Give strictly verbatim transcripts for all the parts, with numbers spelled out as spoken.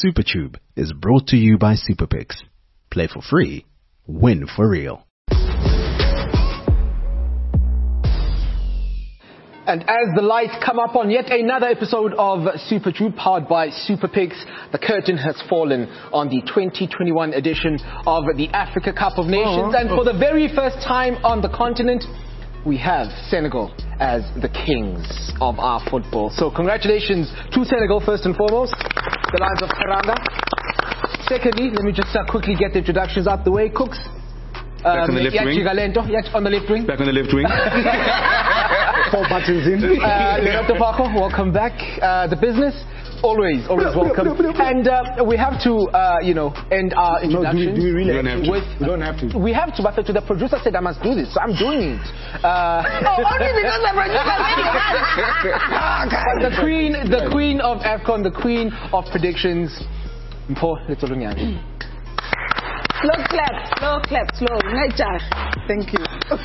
SuperTube is brought to you by SuperPicks. Play for free, win for real. And as the lights come up on yet another episode of SuperTube powered by SuperPicks, the curtain has fallen on the twenty twenty-one edition of the Africa Cup of Nations. Oh, and for the very first time on the continent, we have Senegal as the kings of our football. So congratulations to Senegal first and foremost, the Lions of Teranga. Secondly, let me just uh, quickly get the introductions out the way. Cooks. Back um, on the left wing. Galento, yes, on the left wing. Back on the left wing. Four buttons in. Uh, Leonardo Paco, welcome back. Uh, the business, always, always welcome. And uh, we have to, uh, you know, end our introduction. No, do, we, do we really don't have to? With, we don't have to. We have to, but the producer said I must do this, so I'm doing it. Uh, oh, only because the producer said the queen, the queen of AFCON, the queen of predictions. Mpho Letsolonyane. Slow clap, slow clap, slow. Thank you. This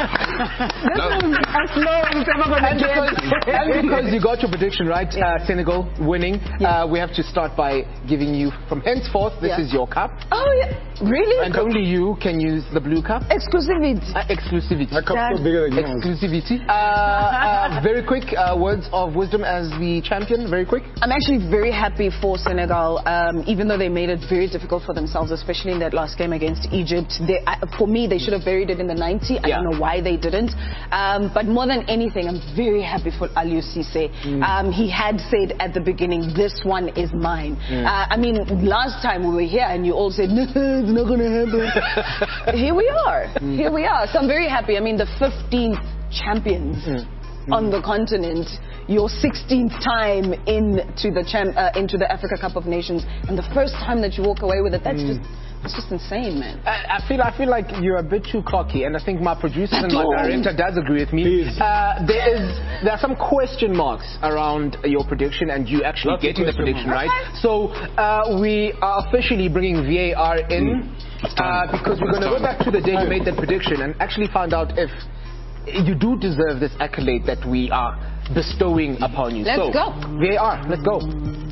is as slow as it's ever going to get. And because you got your prediction right, uh, Senegal winning, yeah. uh, we have to start by giving you, from henceforth, this yeah. is your cup. Oh, yeah. Really? And only you can use the blue cup. Exclusivity. Uh, exclusivity. My cup's so bigger than yours. Exclusivity. Uh, uh, very quick, uh, words of wisdom as the champion, very quick. I'm actually very happy for Senegal, um, even though they made it very difficult for themselves, especially in that last game against Egypt. They, uh, for me, they should have buried it in the ninety. I yeah. don't know why they didn't. Um, but more than anything, I'm very happy for Aliou Cisse. Mm. Um, he had said at the beginning, this one is mine. Mm. Uh, I mean, last time we were here and you all said, no, it's not going to happen. Here we are. Mm. Here we are. So I'm very happy. I mean, the fifteenth champions mm. Mm. on the continent. Your sixteenth time into the champ, uh, into the Africa Cup of Nations, and the first time that you walk away with it, that's mm. just it's just insane, man. I, I feel I feel like you're a bit too cocky, and I think my producer and my director does agree with me. Uh, there is there are some question marks around your prediction and you actually Lots getting the prediction marks. right. Okay. So uh, we are officially bringing V A R in mm. uh, because we're going to go back to the day you made that prediction and actually find out if you do deserve this accolade that we are bestowing upon you. Let's so, go. V A R, let's go.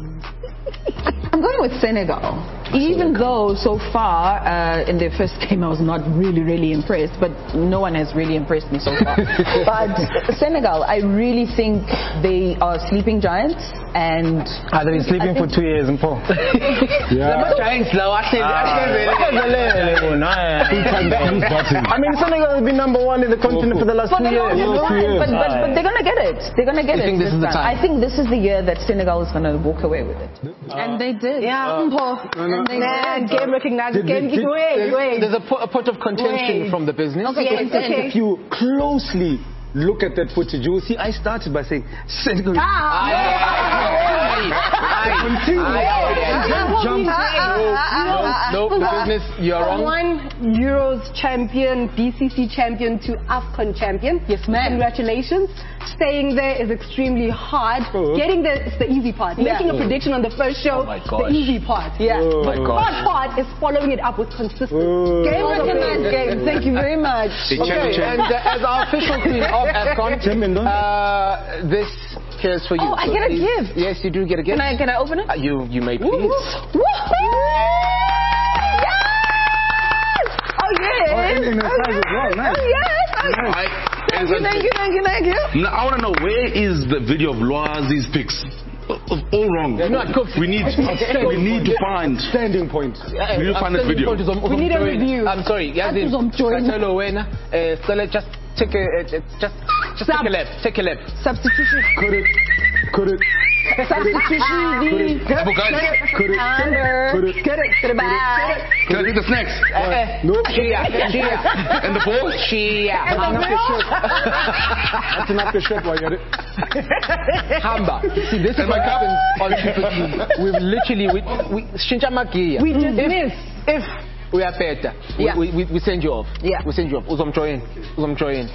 I'm going with Senegal. Even though so far uh, in their first game I was not really, really impressed, but no one has really impressed me so far. But Senegal, I really think they are sleeping giants, and ah, they've been sleeping for two years and four. Yeah. Giants, though. I said, I mean, Senegal has been number one in the continent for the last two years. But, but, but they're gonna get it. They're gonna get you it. Think this this is the time? I think this is the year that Senegal is gonna walk away with it. Uh, and they did. Yeah. Uh, and they nah, did. Game recognized. Game. Did, wait, there's, wait. There's a, po a pot of contention wait. from the business. Okay, yes, okay. If you closely look at that footage, you will see I started by saying Senegal. No, the business, you're wrong. One Euros champion, B C C champion to AFCON champion. Yes, ma'am. Congratulations. Staying there is extremely hard. Oh. Getting there is the easy part. Yeah. Making a prediction on the first show, oh the easy part. Yeah. Oh the hard part is following it up with consistency. Oh. Game recognized game. Thank you very much. Okay, and uh, as our official queen of AFCON, uh, this here's for you. Oh, I so get a please, gift. Yes, you do get a gift. Can I, can I open it? Uh, you, you may please. Woo-hoo. Yes! Oh, yes! Oh, in, in a size as well, nice. Oh, yes! Oh, yes. I, Thank you, thank you, thank you, thank you. Now, I want to know, where is the video of Loazi's picks? All wrong. Not good. We need, we need to find standing point. We need to find this video. We need a review. I'm sorry. Yazin. Just take a, just, just take a left. Take a left. Substitution. Could it? Could it? Substitution. Could it? Could it? Under. Could it? Get it. Get it back. Can I take the snacks? No. Chia. Chia. And the ball? Chia. That's enough to shut. I get it. Hamba. See, this is what happens on SuperTube. We've literally, we, we, Shinchamakia. We just if, missed. If we are better, Yeah. we, we, we send you off. Yeah. We send you off. Uzom join. Uzom join.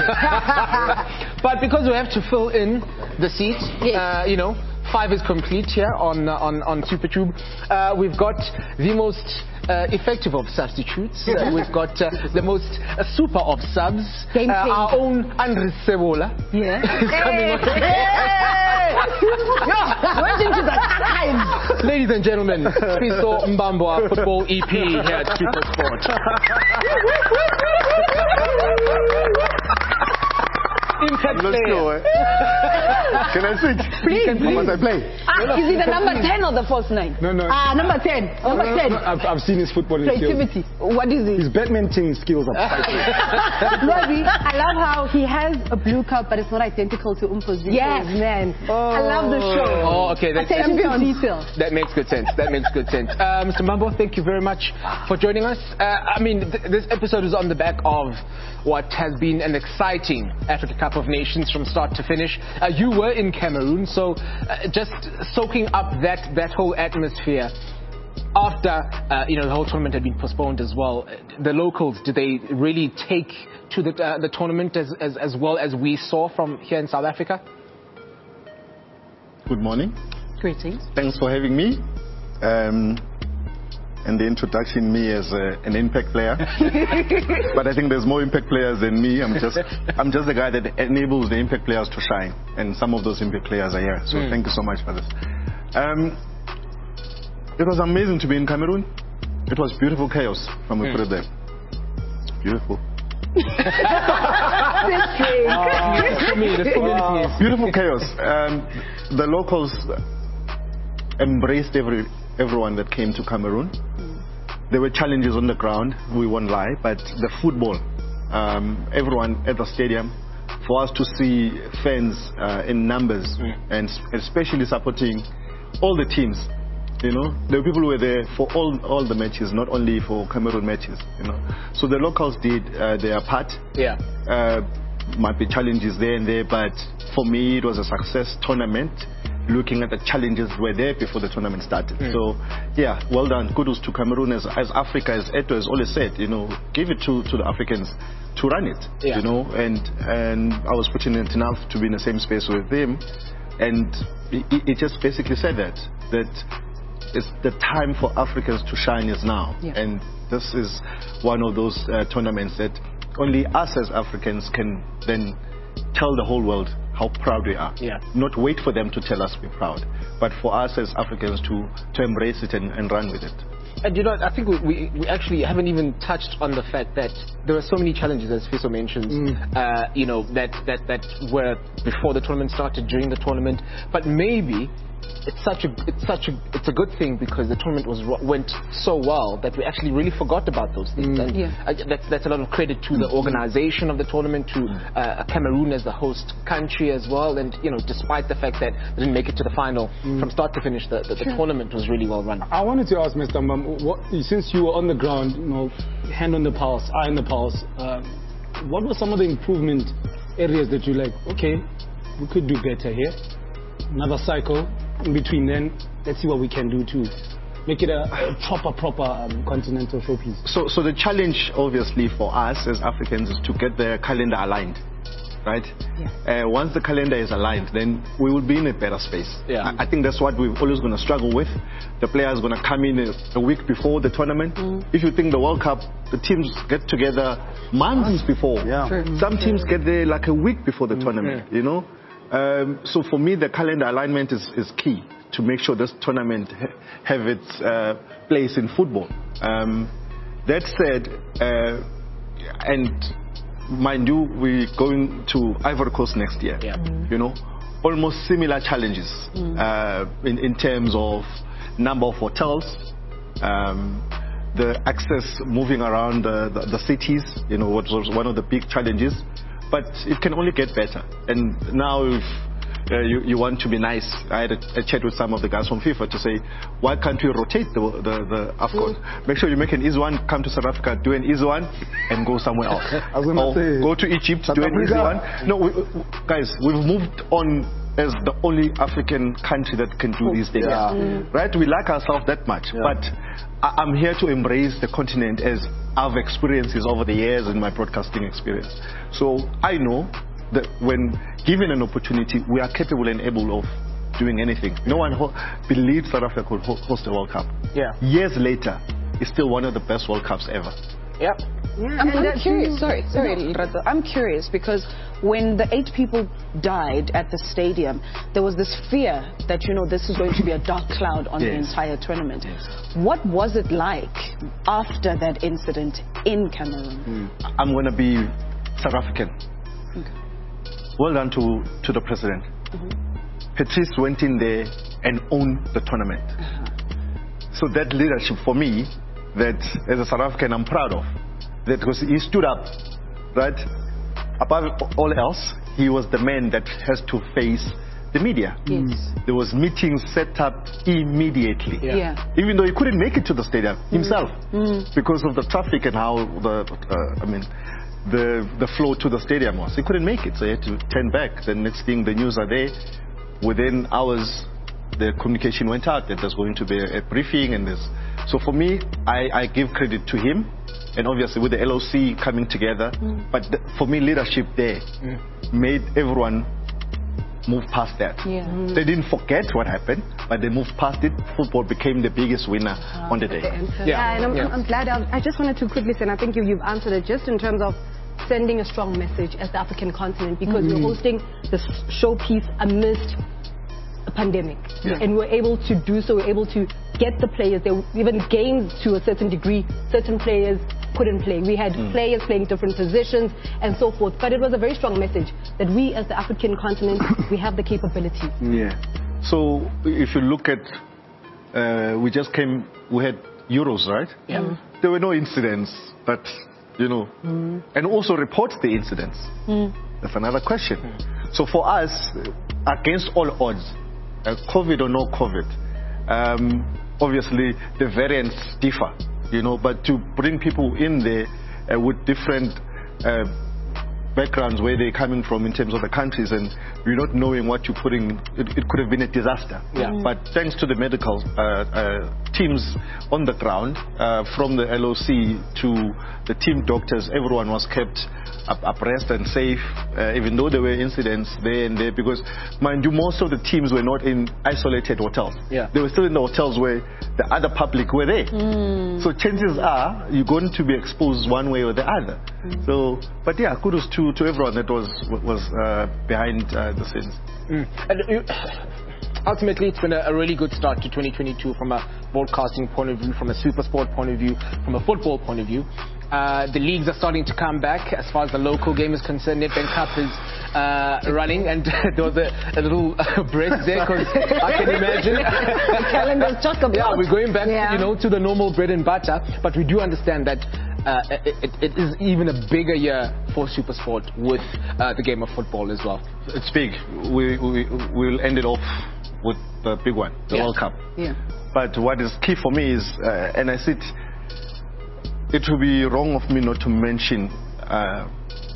But because we have to fill in the seats, Yes. uh, you know, five is complete here on uh, on on SuperTube. Uh, we've got the most uh, effective of substitutes. Uh, we've got uh, the most uh, super of subs. Game uh, our own Andre Sebola. Yeah. is coming on. Yeah, went into the archives. Ladies and gentlemen, Fiso Mbambwa, football E P here at Super Sport. Impact Let's player. go, eh? Can I switch? Please, How please. must I play? Ah, is he the number ten or the false nine? No, no. Ah, number ten. no, Number no, ten. no, I've, I've seen his footballing skills. Creativity. What is His it? badminton skills are priceless. Robbie, I love how he has a blue cup, but it's not identical to Umpo's. Yes. Man. I love the show. Oh, okay. That's, Attention that's, to detail. that makes good sense. That makes good sense. Uh, Mister Mambo, thank you very much for joining us. Uh, I mean, th this episode is on the back of what has been an exciting Africa Cup of Nations from start to finish. Uh, you were in Cameroon, so uh, just soaking up that, that whole atmosphere. After uh, you know the whole tournament had been postponed as well, the locals, did they really take to the, uh, the tournament as, as, as well as we saw from here in South Africa? Good morning. Greetings. Thanks for having me. Um, and the introduction, me as a, an impact player. But I think there's more impact players than me. I'm just, I'm just the guy that enables the impact players to shine. And some of those impact players are here. So mm. thank you so much for this. Um, it was amazing to be in Cameroon. It was beautiful chaos, when we mm. put it there. It's beautiful. uh, beautiful chaos. Um, the locals embraced every everyone that came to Cameroon. Mm. There were challenges on the ground, we won't lie, but the football, um, everyone at the stadium, for us to see fans uh, in numbers mm. and especially supporting all the teams. You know, the people were there for all all the matches, not only for Cameroon matches. You know, so the locals did uh, their part. Yeah. Uh, might be challenges there and there, but for me it was a success tournament. Looking at the challenges were there before the tournament started. Mm. So, yeah, well done. Kudos to Cameroon as, as Africa, as Eto has always said. You know, give it to, to the Africans to run it. Yeah. You know, and and I was fortunate enough to be in the same space with him, and it, it just basically said that that. It's the time for Africans to shine is now. Yeah. And this is one of those uh, tournaments that only us as Africans can then tell the whole world how proud we are. Yeah. Not wait for them to tell us we're proud, but for us as Africans to, to embrace it and, and run with it. And you know, I think we, we, we actually haven't even touched on the fact that there are so many challenges, as Fiso mentions, mm. uh, you know, that, that, that were before the tournament started, during the tournament, but maybe it's such a it's such a it's a good thing because the tournament was went so well that we actually really forgot about those things. Mm. And yeah. uh, that's that's a lot of credit to the organization of the tournament, to uh, Cameroon as the host country as well. And you know, despite the fact that they didn't make it to the final mm. from start to finish, the, the, the sure. tournament was really well run. I wanted to ask Mister Mbam, what, since you were on the ground, you know, hand on the pulse, eye on the pulse, uh, what were some of the improvement areas that you like? Okay, we could do better here. Another cycle. In between then, let's see what we can do to make it a, a proper, proper um, continental showpiece. So, so the challenge, obviously, for us as Africans is to get the calendar aligned, right? Yeah. Uh, once the calendar is aligned, then we will be in a better space. Yeah. I, I think that's what we're always going to struggle with. The players are going to come in a, a week before the tournament. Mm. If you think the World Cup, the teams get together months before. Yeah. Sure. Some teams get there like a week before the mm. tournament, yeah. you know? Um, so for me, the calendar alignment is, is key to make sure this tournament ha have its uh, place in football. Um, that said, uh, and mind you, we're going to Ivory Coast next year. Yeah. Mm. You know, almost similar challenges mm. uh, in, in terms of number of hotels, um, the access moving around the, the, the cities. You know, what was one of the big challenges. But it can only get better. And now if uh, you, you want to be nice, I had a, a chat with some of the guys from FIFA to say, why can't we rotate the, the, the AFCON? Mm. Make sure you make an easy one, come to South Africa, do an easy one, and go somewhere else. I was gonna or say, go to Egypt, South do an easy one. No, we, guys, we've moved on as the only African country that can do these things. Yeah. Mm. Right? We like ourselves that much. Yeah. But I, I'm here to embrace the continent as I've experiences over the years in my broadcasting experience. So I know that when given an opportunity, we are capable and able of doing anything. No one ho believed South Africa could ho host a World Cup. Yeah. Years later, it's still one of the best World Cups ever. Yep. Yeah, I'm, and I'm that- curious. Sorry, sorry, Lerato. I'm curious because when the eight people died at the stadium, there was this fear that, you know, this is going to be a dark cloud on Yes. the entire tournament. What was it like after that incident in Cameroon? I'm going to be South African. Well done to, to the president. Patrice went in there and owned the tournament. So that leadership for me, that as a South African I'm proud of. That because he stood up, right? Above all else, he was the man that has to face the media. Yes. There was meetings set up immediately. Yeah. Yeah. Even though he couldn't make it to the stadium himself because of the traffic and how the, uh, I mean, the the flow to the stadium was. He couldn't make it, so he had to turn back. The next thing, the news are there. Within hours, the communication went out that there's going to be a, a briefing and this. So for me, I, I give credit to him, and obviously with the L O C coming together. Mm. But the, for me, leadership there mm. made everyone move past that. Yeah. Mm. They didn't forget what happened, but they moved past it. Football became the biggest winner Ah, on the day. Yeah, Yeah. and I'm, Yeah. I'm glad. I, I just wanted to quickly say, and I think you, you've answered it, just in terms of sending a strong message as the African continent, because Mm-hmm. we're hosting this showpiece amidst a pandemic, Yeah. and we're able to do so. We're able to get the players. There were even games to a certain degree. Certain players couldn't play. We had Mm. players playing different positions and so forth. But it was a very strong message that we, as the African continent, we have the capability. Yeah. So if you look at, uh, we just came, we had Euros, right? Yeah. There were no incidents, but, you know, Mm. and also report the incidents. That's another question. So for us, against all odds, uh, COVID or no COVID, um, obviously the variants differ, you know, but to bring people in there uh, with different uh, backgrounds, where they're coming from in terms of the countries, and you're not knowing what you're putting, it, it could have been a disaster. Yeah. But thanks to the medical uh, uh, teams on the ground, uh, from the L O C to the team doctors, everyone was kept up, abreast and safe, uh, even though there were incidents there and there, because, mind you, most of the teams were not in isolated hotels. Yeah. They were still in the hotels where the other public were there. So chances are you're going to be exposed one way or the other. So, but yeah, kudos to, to everyone that was was uh, behind uh, the scenes. Mm. And you, ultimately, it's been a, a really good start to twenty twenty-two from a broadcasting point of view, from a super sport point of view, from a football point of view. Uh, the leagues are starting to come back as far as the local game is concerned. Nedbank Cup is uh, running, and there was a, a little uh, break there because I can imagine. The calendar's chock-a-block. Yeah, we're going back, Yeah. you know, to the normal bread and butter, but we do understand that uh, it, it is even a bigger year for super sport with uh, the game of football as well. It's big. We, we, we'll end it off with the big one, the Yeah. World Cup. Yeah. But what is key for me is, uh, and I said, it would be wrong of me not to mention uh,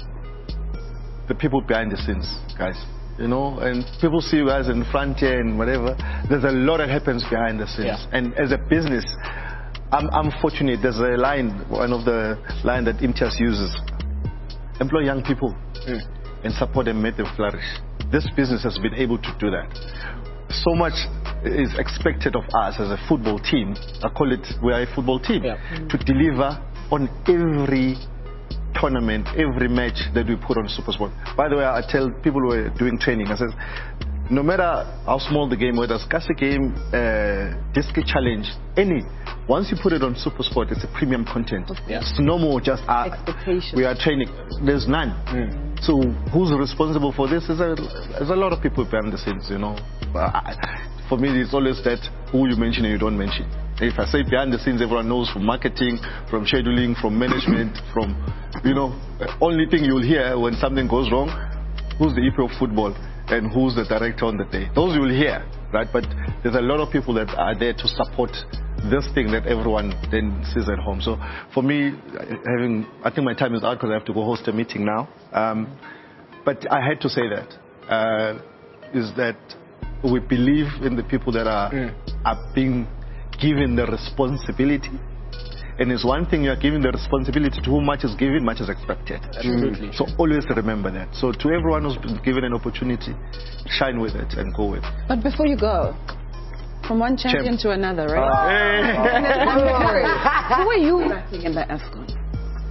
the people behind the scenes, guys. You know, and people see you guys in front here and whatever. There's a lot that happens behind the scenes. Yeah. And as a business, I'm, I'm fortunate. There's a line, one of the line that Imtiaz uses: employ young people Mm. and support them, make them flourish. This business has been able to do that. So much is expected of us as a football team. I call it, we are a football team, Yeah. to deliver on every tournament, every match that we put on SuperSport. By the way, I tell people who are doing training, I said, no matter how small the game, whether it's Kasi game, uh, Disc Challenge, any, once you put it on SuperSport, it's a premium content. Yeah. It's no more just, uh, Expectations. we are training. There's none. Mm. So who's responsible for this? There's a, there's a lot of people behind the scenes, you know. Uh, I- for me, it's always that who you mention and you don't mention. If I say behind the scenes, everyone knows, from marketing, from scheduling, from management, from, you know, the only thing you'll hear when something goes wrong, who's the E P of football and who's the director on the day. Those you'll hear, right? But there's a lot of people that are there to support this thing that everyone then sees at home. So for me, having, I think my time is out because I have to go host a meeting now. Um, but I had to say that, uh, is that we believe in the people that are, Mm. are being given the responsibility. And it's one thing, you are giving the responsibility to whom much is given, much is expected. Absolutely. So always remember that. So to everyone who's been given an opportunity, shine with it and go with it. But before you go, from one champion Champ. to another, right? Hey. I'm curious. Who are you backing in the AFCON?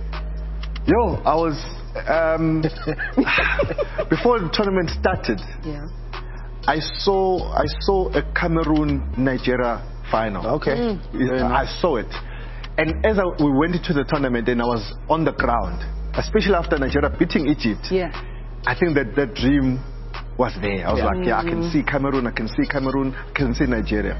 Yo, I was um, before the tournament started. Yeah. I saw I saw a Cameroon Nigeria final. Okay. Mm. I saw it, and as I, we went into the tournament, and I was on the ground, especially after Nigeria beating Egypt. Yeah. I think that that dream was there. I was Yeah. like, yeah, I can see Cameroon, I can see Cameroon, I can see Nigeria.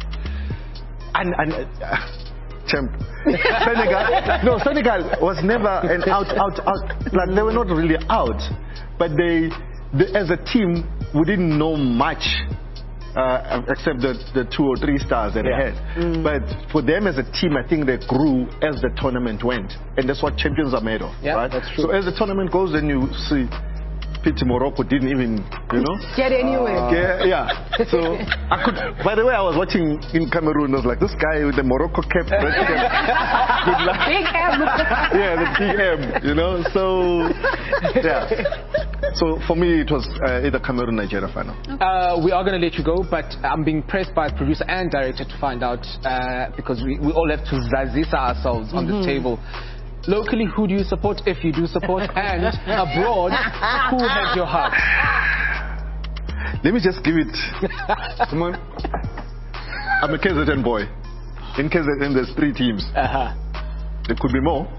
And, and uh, champ, Senegal, no, Senegal was never an out, out, out. Like they were not really out, but they, they as a team, we didn't know much. Uh, except the, the two or three stars that Yeah. they had. Mm. But for them as a team, I think they grew as the tournament went. And that's what champions are made of, Yeah, right? that's true. So as the tournament goes, then you see Pity Morocco didn't even, you know? Get anywhere. Yeah, yeah. So I could, by the way, I was watching in Cameroon, I was like, this guy with the Morocco cap, red cap, good luck. Big M. Yeah, the big M, you know? So, yeah. So for me, it was uh, either Cameroon Nigeria final. Uh, we are going to let you go, but I'm being pressed by producer and director to find out, uh, because we, we all have to zazisa ourselves on Mm-hmm. the table. Locally, who do you support, if you do support? And abroad, who has your heart? Let me just give it. Come on. I'm a K Z N boy. In K Z N, there's three teams. Uh-huh. There could be more.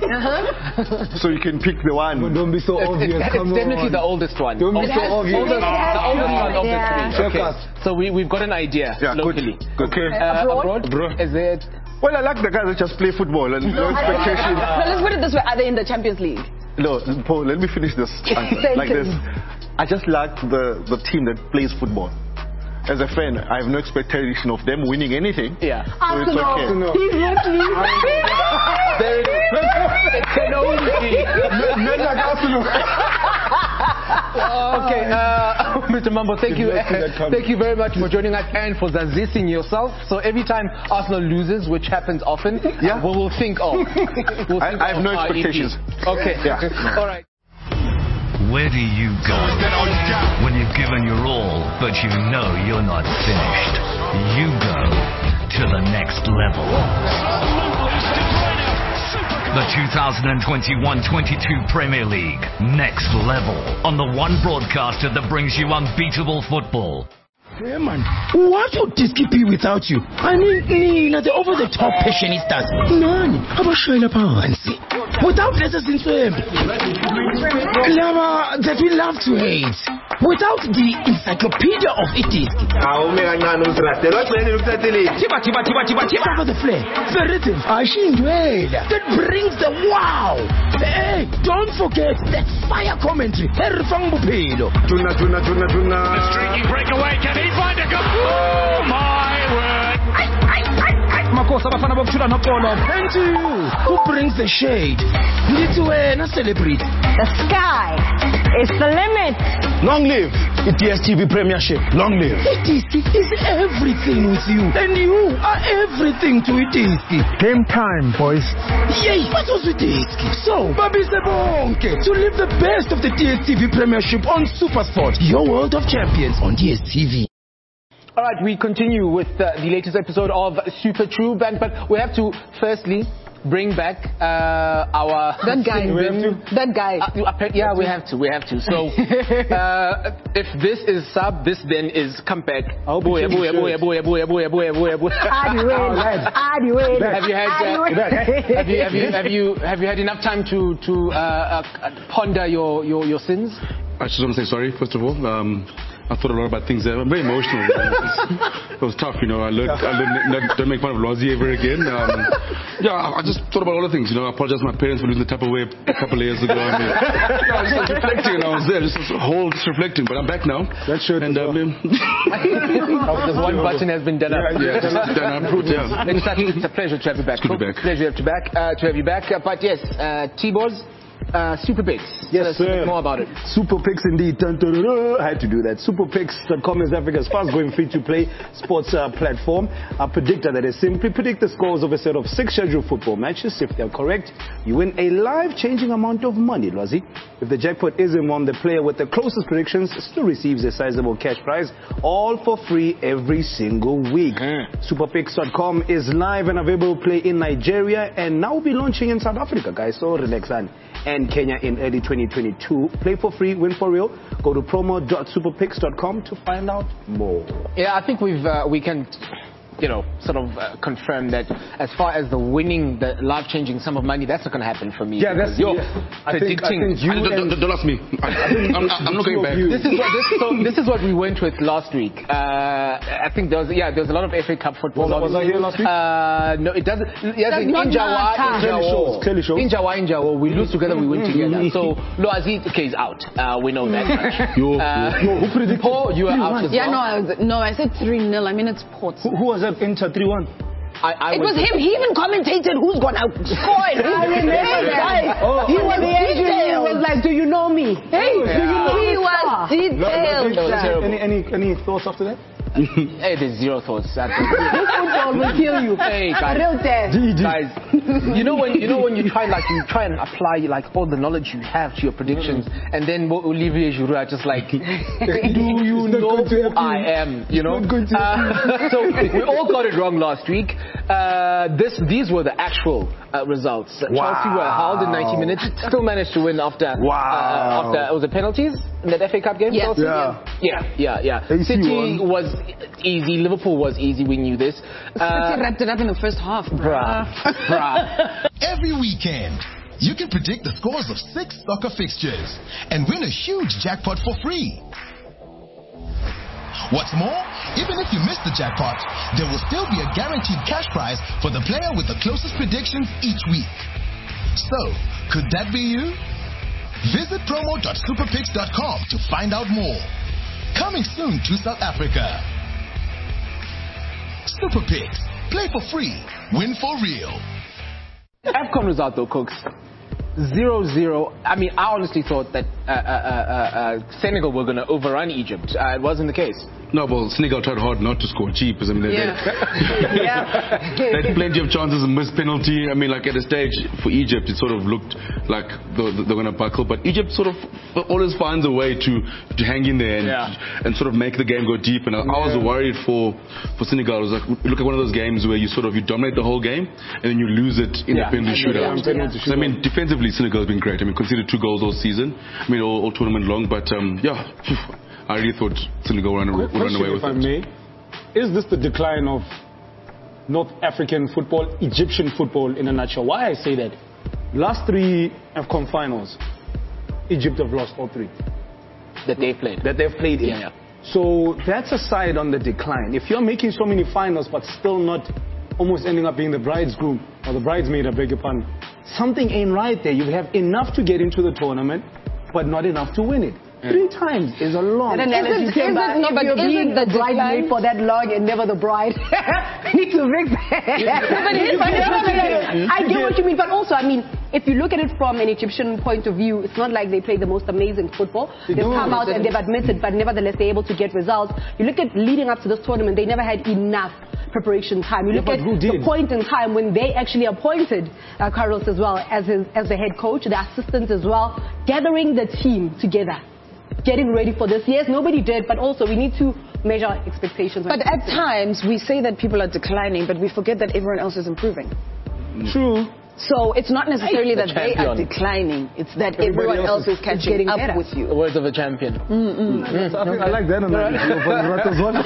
So you can pick the one. But don't be so It's, obvious. it's, Come it's definitely on. the oldest one. Don't be Oldest- so obvious. oldest- the oldest one of Yeah. the three. Check Okay. us. So we, we've got an idea Yeah, good. locally. Good. Okay. Uh, Abroad? abroad? Is it? Well, I like the guys that just play football and no expectation. No, let's put it this way. Are they in the Champions League? No, Paul, let me finish this answer. Like this. I just like the, the team that plays football. As a fan, I have no expectation of them winning anything. Yeah. So it's okay. Arsenal. He's literally. There it is. It can only be. Men like Arsenal. Okay, uh, Mister Mambo, thank you, Did not see that coming. thank you very much for joining us and for zazising yourself. So every time Arsenal loses, which happens often, Yeah. we will think of. We'll I- think I have of no our E P. expectations. Okay, Yeah. all right. Where do you go when you've given your all, but you know you're not finished? You go to the next level. The two thousand twenty-one twenty-two Premier League, next level, on the one broadcaster that brings you unbeatable football. Yeah, man. What would this keep you without you? I mean, Nina, the over-the-top passionistas. Nani, abashayela phansi. Without letters in swim. Clever that we love to hate. Without the encyclopedia of ethics. Tiba, tiba, tiba, tiba, tiba. Cover the flair. The rhythm. Ashindwela. That brings the wow. Hey, don't forget that fire commentary. Herifang Bupelo. Juna, Juna, Juna, Juna. The streaky breakaway, can he find a goal? Oh my word! Makosa bafana bokuthula nopolo. And to you, who brings the shade? Ndithi wena celebrity. The sky is the limit. Long live the D S T V Premiership. Long live. Itiski is everything with you, and you are everything to Itiski. Game time, boys. Yay, what was with Itiski? So, Babi Sebonke, to live the best of the D S T V Premiership on Supersport, your world of champions on D S T V. All right, we continue with uh, the latest episode of Super True Band, but we have to firstly bring back uh, our That guy. We have to. That guy. Uh, appa- yeah, we have to. We have to. So, uh, if this is sub, this then is come back. I'll be Booyah, booyah, changing booyah, booyah, booyah, booyah, booyah, booyah. Adi win. Adi win. Have you had? Uh, have you have you have you have you had enough time to to uh, uh, ponder your, your your sins? I just want to say sorry, first of all. Um, I thought a lot about things there. I'm very emotional. It was tough, you know. I learned, I learned not, don't make fun of Lozi ever again. Um, yeah, I just thought about all the things, you know. I apologize to my parents for losing the Tupperware a couple of years ago. I mean, yeah, I was just reflecting, and I was there, just a whole just reflecting. But I'm back now. That shirt and as um, The one button has been done up. yeah, just done up. Yeah. It's, such, it's a pleasure to have you back. Good to be back. Pleasure to have you back. Uh, to have you back. Uh, but yes, uh, T-Boz, uh, Super Picks. Yes, Tell us sir. more about it. Super Picks indeed. Dun, dun, dun, dun. I had to do that. super picks dot com is Africa's fast-growing free-to-play sports uh, platform. A predictor that is simply predict the scores of a set of six scheduled football matches. If they're correct, you win a life-changing amount of money, Lwazi. If the jackpot isn't won, the player with the closest predictions still receives a sizable cash prize, all for free every single week. Mm. super picks dot com is live and available to play in Nigeria and now will be launching in South Africa, guys. So relax on. And Kenya in early twenty twenty-two. Play for free, win for real. Go to promo dot super picks dot com to find out more. Yeah, I think we've uh, we can, you know, sort of uh, confirm that as far as the winning, the life-changing sum of money, that's not going to happen for me. Yeah, that's you're yeah. I predicting. think, I think you I, don't, don't, don't ask me. I, I'm, I'm not going back. This is what this, so this is what we went with last week. Uh, I think there was yeah there was a lot of F A Cup football. Was, was I here last week? Uh, no, it doesn't. Yes, That's in not Injawa, my time. Injawa, Clearly shows. Injawa, Injawa. We lose together, we win together. So Lwazi is out. Uh, we know that much. Yo, uh, yo, who predicted? Paul, you are out as Yeah, well. no, I was, no, I said three nil. I mean, it's Port. Who, who was that? Inter three one. I, I It was him. He even commentated who's gonna score it. I remember that. Oh, He was the agent. He detailed. was like, do you know me? Hey, do you know He me? was detailed. That was terrible. Any, any, any thoughts after that? Hey, there's zero thoughts. This football will kill you. Hey, guys. Real death. Guys, you know when you know when you try like you try and apply like all the knowledge you have to your predictions, and then Olivier Giroud are just like, do you know who I am? You know. Uh, so we all got it wrong last week. Uh, this these were the actual uh, results. Wow. Chelsea were held in ninety minutes, still managed to win after Wow. uh, after was it penalties in that F A Cup game? Yeah. Chelsea? Yeah. yeah, yeah, yeah. A C City won. was easy. Liverpool was easy. We knew this. Uh, City wrapped it up in the first half. Bruh. Bruh. Every weekend, you can predict the scores of six soccer fixtures and win a huge jackpot for free. What's more, even if you miss the jackpot, there will still be a guaranteed cash prize for the player with the closest predictions each week. So, could that be you? Visit promo dot super picks dot com to find out more. Coming soon to South Africa. Super Picks. Play for free. Win for real. AFCON result though, Cooks. zero zero. I mean, I honestly thought that uh, uh, uh, uh, Senegal were going to overrun Egypt. Uh, it wasn't the case. No, well, Senegal tried hard not to score cheap. I mean, they, Yeah. they, Yeah. they had plenty of chances and missed penalty. I mean, like at a stage for Egypt, it sort of looked like they're, they're going to buckle. But Egypt sort of always finds a way to, to hang in there and, Yeah. and sort of make the game go deep. And I, I was worried for, for Senegal. It was like, look at one of those games where you sort of you dominate the whole game and then you lose it in Yeah. a penalty shootout. Yeah. So, I mean, defensively, Senegal has been great. I mean, conceded two goals all season. I mean, all, all tournament long. But um, yeah. I really thought Senegal would run away, would run away with if I it. may, is this the decline of North African football, Egyptian football in a nutshell? Why I say that? Last three AFCON finals, Egypt have lost all three That they played. that they've played in. Yeah, yeah. So that's a side on the decline. If you're making so many finals but still not almost ending up being the bridegroom or the bridesmaid, I beg your pardon, something ain't right there. You have enough to get into the tournament, but not enough to win it. Yeah. Three times is a long. And then as you came back, no, if but you're isn't being the the bridesmaid decline- for that long and never the bride, we need to fix that. but it- but No, no, no, no. You I get get- what you mean, but also, I mean, if you look at it from an Egyptian point of view, it's not like they play the most amazing football. They've do. come out and they've admitted, but nevertheless, they're able to get results. You look at leading up to this tournament, they never had enough preparation time. You Yeah, look but at who the did? point in time when they actually appointed uh, Carlos as well as his, as the head coach, the assistant as well, gathering the team together, getting ready for this. Yes, nobody did, but also we need to measure expectations. But at times, we say that people are declining, but we forget that everyone else is improving. True. So it's not necessarily The that they are champion. declining. It's that Everybody everyone else else is is catching getting up better. with you. The words of a champion. I, think I like that analogy. as well.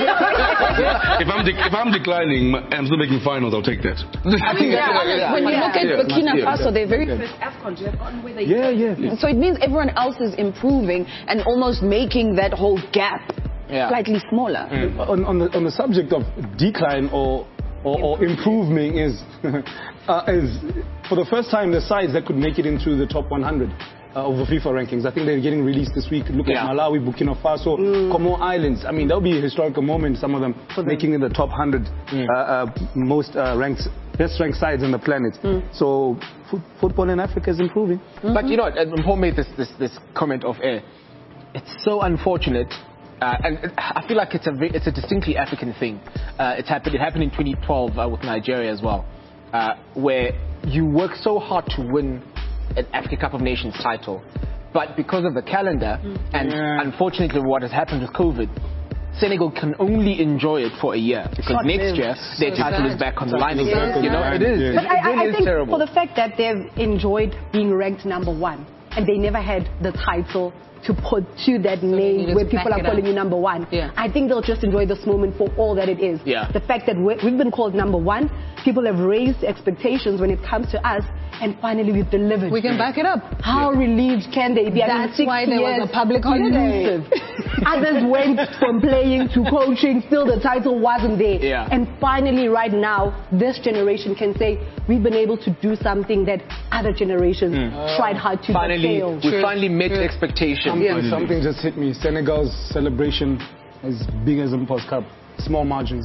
If I'm, de- if I'm declining, I'm still making finals, I'll take that. I mean, yeah, when you look at Yeah. Burkina Yeah. Faso, they're very First AFCON to have gotten where they Yeah, yeah. So it means everyone else is improving and almost making that whole gap Yeah. slightly smaller. on, on, the, on the subject of decline or or, or improving is, uh, is for the first time the sides that could make it into the top one hundred uh, of the FIFA rankings. I think they're getting released this week. Look Yeah. at Malawi, Burkina Faso, Mm. Comor Islands. I mean, that'll be a historical moment. Some of them making in the top one hundred Mm. uh, uh, most uh, ranked, best ranked sides on the planet. Mm. So f- football in Africa is improving. But you know, what, Paul made this, this, this comment of air. It's so unfortunate. Uh, and it- I feel like it's a, ve- it's a distinctly African thing. Uh, it's happened, it happened in twenty twelve uh, with Nigeria as well, uh, where you work so hard to win an Africa Cup of Nations title, but because of the calendar and Yeah. unfortunately what has happened with COVID, Senegal can only enjoy it for a year because Short next lived. year their So title sad. is back on the It's line like again. circle, You know, man. it is. Yeah. It, But I, it I, really I is think terrible. for the fact that they've enjoyed being ranked number one and they never had the title to put to that they name needed where to people back are it calling up. you number one. Yeah. I think they'll just enjoy this moment for all that it is. Yeah. The fact that we- we've been called number one, people have raised expectations when it comes to us, and finally we've delivered. We can back it up. How relieved can they be? I mean, That's six why there was years a public holiday. elusive. Others went from playing to coaching, still the title wasn't there. Yeah. And finally, right now, this generation can say we've been able to do something that other generations tried hard to but Finally, failed. we finally met expectations. Something, something just hit me. Senegal's celebration as big as Impulse Cup. Small margins.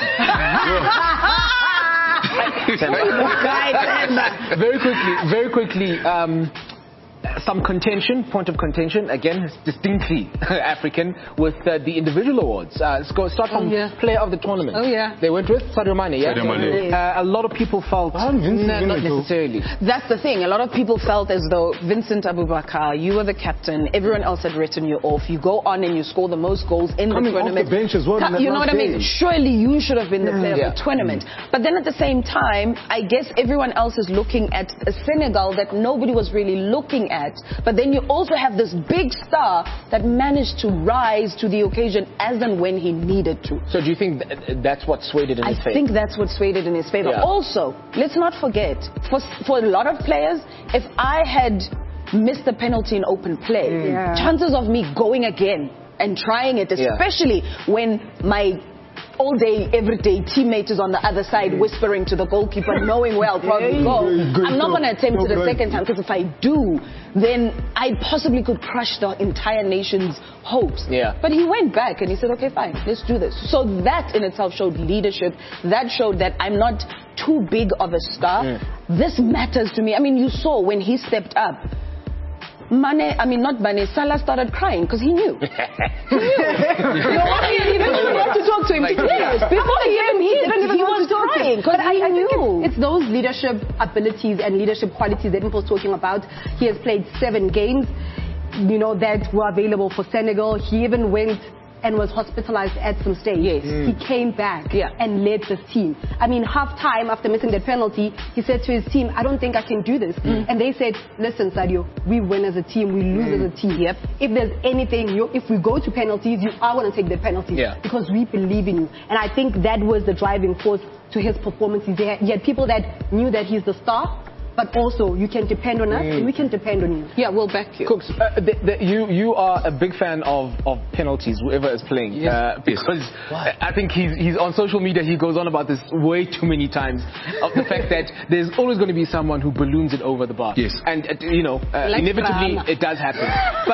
very quickly, very quickly, um, some contention, point of contention, again, distinctly African, with uh, the individual awards. Uh, let's go start from Oh, yeah. player of the tournament. Oh, yeah. They went with Sadio Mane, yeah? Sadio Mane. Uh, a lot of people felt, nah, Vincent not Vincent too. necessarily. That's the thing. A lot of people felt as though Vincent Abubakar, you were the captain, everyone else had written you off. You go on and you score the most goals in Coming the off the tournament. bench as well in Co- that You know last what I mean? game. Surely you should have been the player Yeah. of the tournament. But then at the same time, I guess everyone else is looking at a Senegal that nobody was really looking at. But then you also have this big star that managed to rise to the occasion as and when he needed to. So do you think th- that's what swayed it in I his favor? think that's what swayed it in his favor. Yeah. Also, let's not forget, for for a lot of players, if I had missed a penalty in open play, Yeah. chances of me going again and trying it, Yeah. especially when my all day, everyday teammate is on the other side whispering to the goalkeeper, knowing where I'll probably go. Good I'm not stuff. going to attempt So it the good. second time, because if I do, then I possibly could crush the entire nation's hopes. Yeah. But he went back and he said, okay, fine, let's do this. So that in itself showed leadership. That showed that I'm not too big of a star. Mm. This matters to me. I mean, you saw when he stepped up, Mane, I mean, not Mane, Salah started crying because he knew. He knew. No, I mean, he didn't even have to talk to him to clear. Before he even hit, didn't even he want was to talk to crying him. because But I, he I think knew. it's, it's those leadership abilities and leadership qualities that Impul's talking about. He has played seven games, you know, that were available for Senegal. He even went and was hospitalized at some stage. Yes. He came back Yeah. and led this team. I mean, half time after missing that penalty, he said to his team, I don't think I can do this. And they said, listen, Sadio, we win as a team, we lose as a team. Yep. If there's anything, you, if we go to penalties, you are going to take the penalty Yeah. because we believe in you. And I think that was the driving force to his performances. He had, he had people that knew that he's the star, but also you can depend on us and we can depend on you. Yeah, we'll back you. Cooks, uh, the, the, you you are a big fan of, of penalties, whoever is playing, Yes. uh, because I think he's he's on social media. He goes on about this way too many times of the fact that there's always going to be someone who balloons it over the bar. Yes. And uh, you know, uh, Like inevitably drama. it does happen.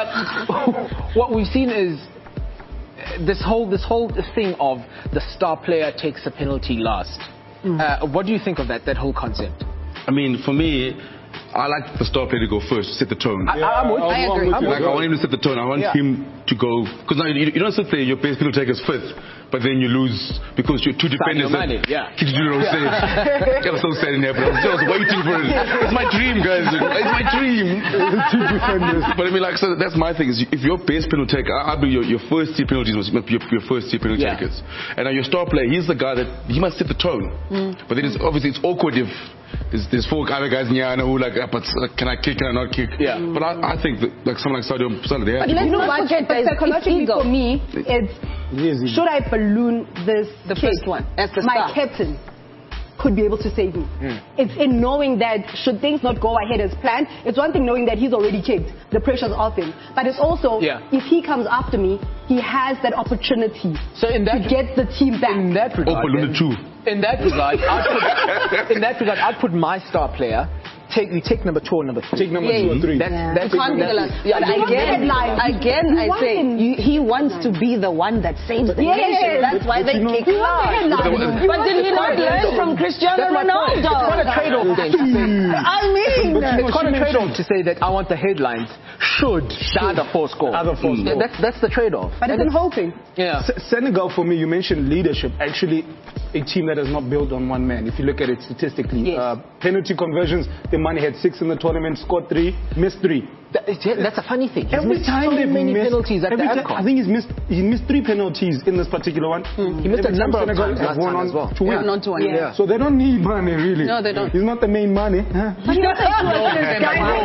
But what we've seen is uh, this whole this whole thing of the star player takes a penalty last. Uh, what do you think of that that whole concept? I mean, for me, I like the star player to go first, set the tone. I, I'm with, I agree. I'm with Like, I want him to set the tone. I want Yeah. him to go. Because now you, you don't sit there, your best penalty taker's fifth, but then you lose because you're two defenders that Mane, yeah. kicked you to the stage. I was so sad in there, but I was just waiting for it. It's my dream, guys. It's my dream. Two defenders. But I mean, like, so that's my thing. Is if your best penalty taker, I I believe your, your first tier penalties must be your, your first tier penalty Yeah. takers. And now your star player, he's the guy that he must set the tone. But then it's obviously it's awkward if there's, there's four other guys in here who like, ah, but uh, can I kick? Can I not kick? Yeah. But I, I think that like someone like Sadio, Sadio they have But to let's You know not what? forget But there's psychologically ego. for me, it's Easy. should I balloon this The kick? first one, as the My star. captain could be able to save me. It's in knowing that should things not go ahead as planned, it's one thing knowing that he's already kicked, the pressure's off him. But it's also, Yeah. if he comes after me, he has that opportunity So in that to get the team back. in that regard, Or balloon then- two. In that regard, I'd put, in that regard, I'd put my star player take you take number two or number three. Take number Yeah. two or three. That's, Yeah. that's You can't be the last. Yeah, But you can't be again, the last. again, You I want say him- you, he wants to be the one that saves the Yes. nation. That's why they you know- kick You want the out. headline. But did he not learn from Cristiano That's my point. It's not a Ronaldo? trade-off thing. to say- I mean, It's quite a trade-off to say that I want the headlines should the other four score. Other four Yeah, score. that's that's the trade-off. But it's in hoping. Yeah. Se- Senegal, for me, you mentioned leadership. Actually, a team that is not built on one man. If you look at it statistically, Yes. uh, penalty conversions, the money had six in the tournament, scored three, missed three. That- yeah, that's a funny thing. He's Every missed time so they've many missed, penalties at every the time- AFCON. I think he's missed he missed three penalties in this particular one. He missed a Every time number of Senegal times have last won time on as well. to win. Yeah, not to win. Yeah. So they don't need money, really. No, they don't. He's not the main money. Huh? But he also had two assists,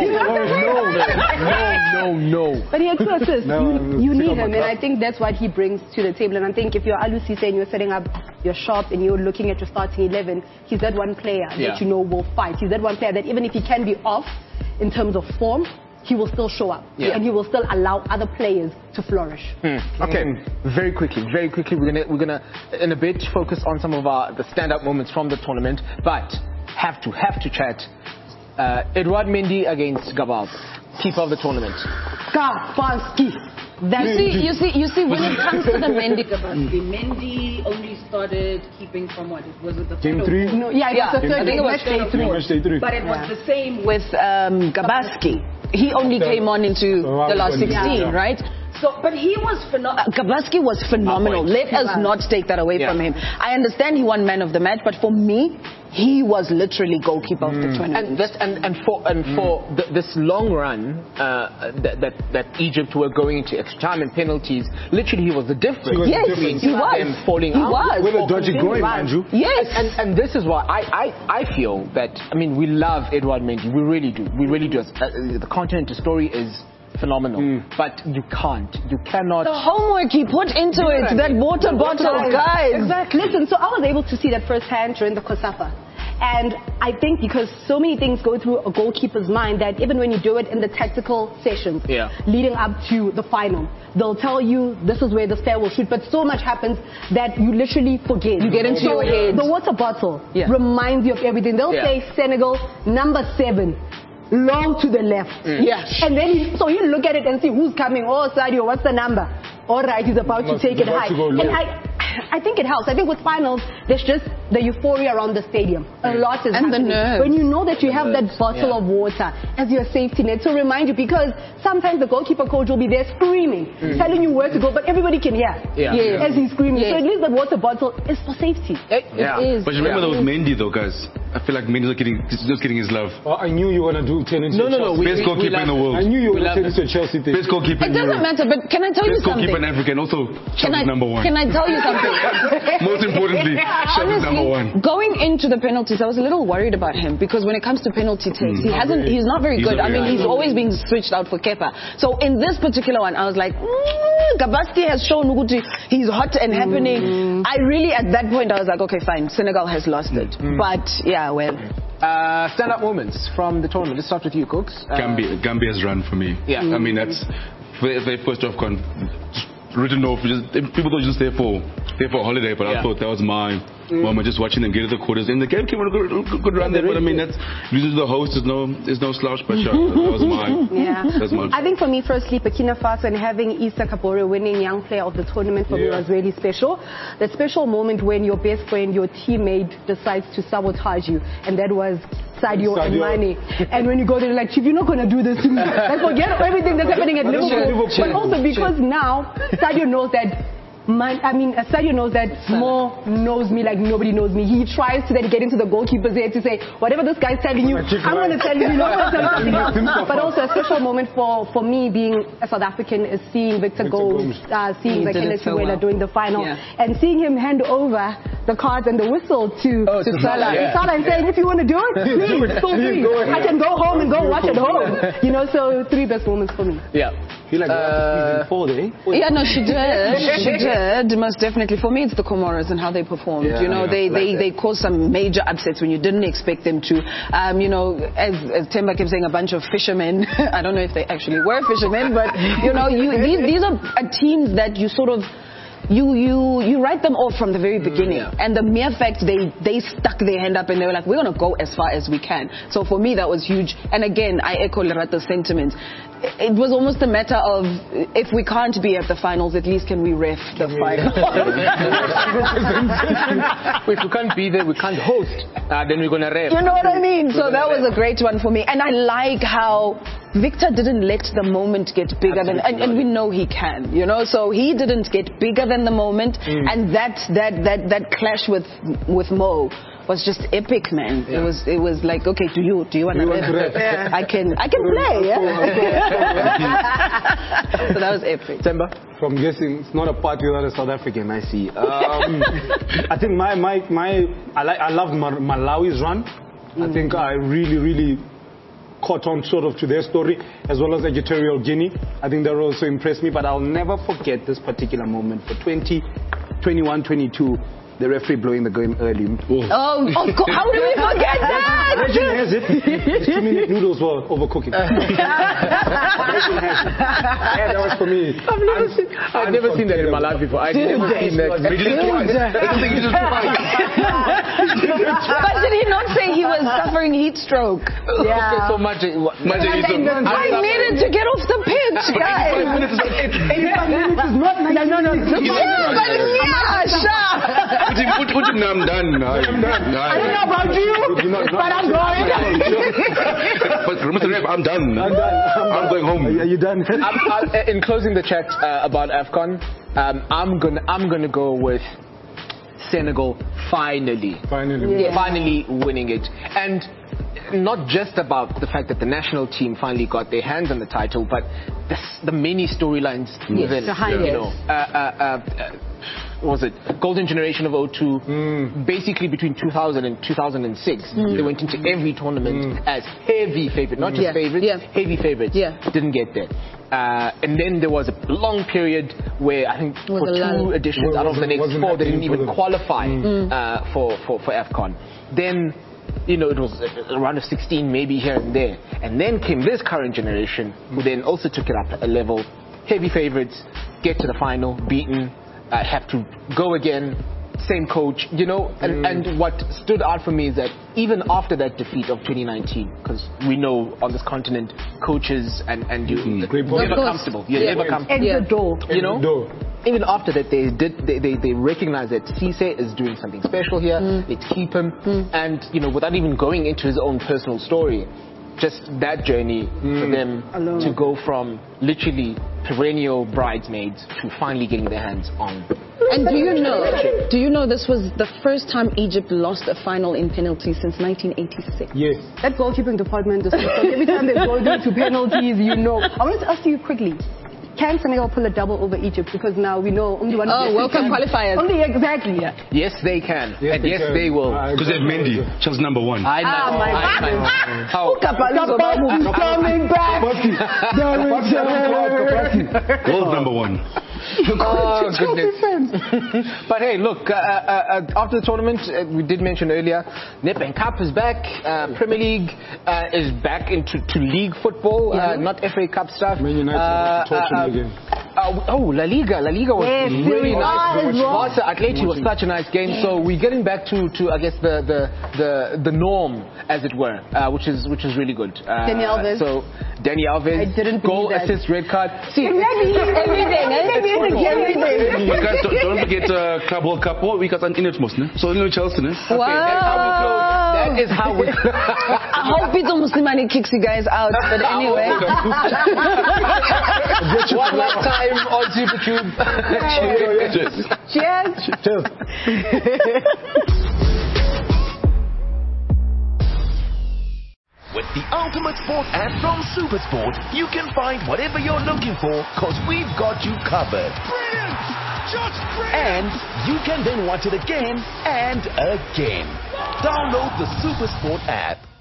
guys. No, no, no. But he had two assists. No, you I'm you sick need of my him, and crap. I think that's what he brings to the table. And I think if you're Aliou Cisse and you're setting up your shop and you're looking at your starting eleven, he's that one player Yeah. that you know will fight. He's that one player that even if he can be off in terms of form, he will still show up. Yeah. And he will still allow other players to flourish. Hmm. Okay, very quickly, very quickly, we're gonna we're gonna in a bit focus on some of our the standout moments from the tournament, but have to have to chat. Uh, Edouard Mendy against Gabal, keeper of the tournament. Gabanski. That's You see, you see, you see, when it comes to the Mendy, Gabanski, Mendy only started keeping from what? Was it the Game third or three? fourth? No, yeah, it Yeah, was the I third think it was match day third or three. Match day three. But it was the same with um, Gabaski. He only came on into the last sixteen, Yeah. right? So, but he was phenomenal. Gabaski was phenomenal. Let He us was. not take that away Yeah. from him. I understand he won man of the match, but for me, he was literally goalkeeper of the tournament. And this and, and for and for th- this long run uh, that, that that Egypt were going into extra time and penalties, literally he was the difference. He was the Yes, difference. he was. Them falling He out. was. With a Or dodgy continuing groin, run. mind you. Yes. And, and and this is why I, I, I feel that, I mean, we love Edouard Mendy. We really do. We really do. Uh, the content, the story is phenomenal. But you can't. You cannot. The homework he put into it, that water bottle, guys. Exactly. Listen, so I was able to see that firsthand during the COSAFA. And I think because so many things go through a goalkeeper's mind that even when you do it in the tactical sessions Yeah. leading up to the final, they'll tell you this is where the player will shoot, but so much happens that you literally forget. You get into So your head. The water bottle Yeah. reminds you of everything. They'll Yeah. say Senegal, number seven. Long to the left. Yeah. And then you, so you look at it and see who's coming. Oh, Sadio, what's the number? All right, he's about Must- to take it about high. to go And low. I, I think it helps. I think with finals, there's just the euphoria around the stadium. A lot is And the happening. nerves. When you know that you have that bottle yeah. of water as your safety net to remind you, because sometimes the goalkeeper coach will be there screaming, telling you where to go, but everybody can hear Yeah. Yeah. as he's screaming. Yeah. So at least the water bottle is for safety. Yeah. It is. But you remember Yeah. that was Mendy though, guys. I feel like Mendy's not getting, he's not getting his love. Oh, I knew you were going to do turn into No, a no, no. Chelsea. We, Best we, we goalkeeper in the love- world. I knew you were we going to love turn into a Chelsea thing. Best goalkeeper It in doesn't Europe. matter, but can I tell you Best goalkeeper in something? Africa and also Can Chelsea's I, number one. can I tell you something? Most importantly, Chelsea's number one. Honestly, going into the penalties, I was a little worried about him because when it comes to penalty takes, he hasn't. He's not very He's good. not I mean, very he's good. always been switched out for Kepa. So in this particular one, I was like, mm, Gabaski has shown Uguti he's hot and happening. I really, at that point, I was like, okay, fine, Senegal has lost it. But yeah, well. Uh, stand-up moments from the tournament. Let's start with you, Cooks. Uh, Gambia, Gambia's run for me. Yeah. I mean, that's their, their first off con just written off. Just, people thought just there for there for a holiday, but Yeah. I thought that was my moment. Just watching them get to the quarters, and the game came on a good, good, good run there. But I mean, that's losing to the host is no is no slouch. But sure, that was my Yeah. that's my. I think for me, firstly, Burkina Faso and having Issa Kabore winning Young Player of the Tournament for me Yeah. was really special. That special moment when your best friend, your teammate decides to sabotage you, and that was Sadio, and Sadio. Mane. And when you go there, like, Chief, you're not going to do this to me. Like, forget everything that's happening at Liverpool. Liverpool. But also because now Sadio knows that Man, I mean, uh, Sadio knows that Mo knows me like nobody knows me. He tries to then get into the goalkeeper's head to say, whatever this guy's telling you, Kick I'm going to right. tell you, you know, I'm gonna tell you something else. Himself But up. also a special moment for, for me being a South African is seeing Victor, Victor Gomes, Gomes. uh, seeing He did Zakele it so Siwela well. doing the final, Yeah. and seeing him hand over the cards and the whistle to, Oh, to to Salah. Salah, yeah. Salah and saying, if you want to do it, please, feel free. Go ahead. I can go home and go watch at home. You know, so three best moments for me. Yeah. feel like uh, four there. Yeah, no, she did. She did, most definitely. For me, it's the Comoros and how they performed. Yeah, you know, yeah, they, like they, that. they caused some major upsets when you didn't expect them to. Um, you know, as, as Temba kept saying, a bunch of fishermen. I don't know if they actually were fishermen, but, you know, you, these, these are uh, teams that you sort of you you you write them off from the very beginning. Mm, yeah. And the mere fact they they stuck their hand up and they were like, we're gonna go as far as we can. So for me that was huge. And again, I echo Lerato's sentiment. It was almost a matter of, if we can't be at the finals, at least can we ref the finals? If we can't be there, we can't host, uh, then we're going to ref. You know what I mean? So that was a great one for me. And I like how Victor didn't let the moment get bigger than, and, and we know he can, you know, so he didn't get bigger than the moment. Mm. And that, that, that, that clash with, with Mo was just epic, man. Yeah. It was, it was like, okay, do you, do you want to ref? Yeah. I can, I can play, yeah. So that was epic. Temba? From guessing, it's not a party without a South African, I see. Um, I think my, my, my, I like, I love Mar Malawi's run. Mm. I think I really, really caught on sort of to their story, as well as Equatorial Guinea. I think that also impressed me, but I'll never forget this particular moment for twenty, twenty-one, twenty-two. The referee blowing the game early. Oh, oh, oh God, how do we forget that? Legend has it. The two-minute noodles were overcooking. Legend has it. Yeah, that was for me. I've never seen, I've never seen that in my life before. I've never seen that. But did he not say he was suffering heat stroke? Yeah. So much. much I needed to get off the pitch, guys. eighty-five minutes is not nice. No, no, no. Yeah, but yeah, sure. Put him, put, put him now, I'm done. I'm done. I don't know about you, but I'm going. But Mister Rep, I'm done. I'm done. I'm going home. Are you done? I'm, I'm, in closing the chat uh, about AFCON, um, I'm gonna I'm gonna go with Senegal finally, finally, yeah. finally winning it, and not just about the fact that the national team finally got their hands on the title, but the, the many storylines yes, within, you know, uh, uh, uh, uh, what was it? Golden generation of oh two, mm. basically between two thousand and two thousand six, mm. they went into every tournament mm. as heavy favorite, not just yeah. favorites, yeah. heavy favorites. Yeah. Didn't get there. Uh, and then there was a long period where I think for two editions out of the next four, they didn't even qualify mm. uh, for, for, for AFCON. Then, you know, it was a round of sixteen maybe here and there. And then came this current generation, who then also took it up a level. Heavy favorites, get to the final, beaten, uh, have to go again, same coach, you know. And, mm. and what stood out for me is that even after that defeat of twenty nineteen, because we know on this continent, coaches and, and you, mm. you're never comfortable. You're yeah. never comfortable. Exit door. You know? Even after that, they did. They they, they recognized that Cisse is doing something special here. Mm. Let's keep him. Mm. And you know, without even going into his own personal story, just that journey mm. for them Alone. to go from literally perennial bridesmaids to finally getting their hands on. And do you know? Do you know this was the first time Egypt lost a final in penalties since nineteen eighty-six? Yes. That goalkeeping department is every time they go to penalties, you know. I want to ask you quickly. Can Senegal pull a double over Egypt? Because now we know only one. Oh, World Cup qualifiers. Only exactly. Yeah. Yes, they can, yes, and they yes, can. they will. Because they have Mendy, Chelsea number one. I know. Ah, my I know. How? Kapa's coming back. Gold number one. Oh, goodness. But hey, look, uh, uh, after the tournament, uh, we did mention earlier, Nedbank Cup is back, uh, Premier League uh, is back into to league football, yeah. uh, not F A Cup stuff. Man United uh, uh, uh, again. Uh, oh, La Liga. La Liga was yes, really nice. Was. Barca Atleti was such a nice game. Yes. So we're getting back to, to I guess, the, the, the, the norm, as it were, uh, which is which is really good. Uh, Dani Alves. So, Dani Alves, I didn't goal, that. assist, red card. See, maybe everything, eh? Everything. But guys, don't, don't forget uh, Club World Cup. Oh, we got an inert most, ne? So, you know, Chelsea, ne? Wow. Okay, that's how we close. That is how we I hope Peter Muslimani kicks you guys out, but anyway. One last time on Super Tube. Cheers. Cheers. Cheers. With the Ultimate Sport app from SuperSport, you can find whatever you're looking for, cause we've got you covered. Brilliant! Just brilliant! And you can then watch it again and again. Download the SuperSport app.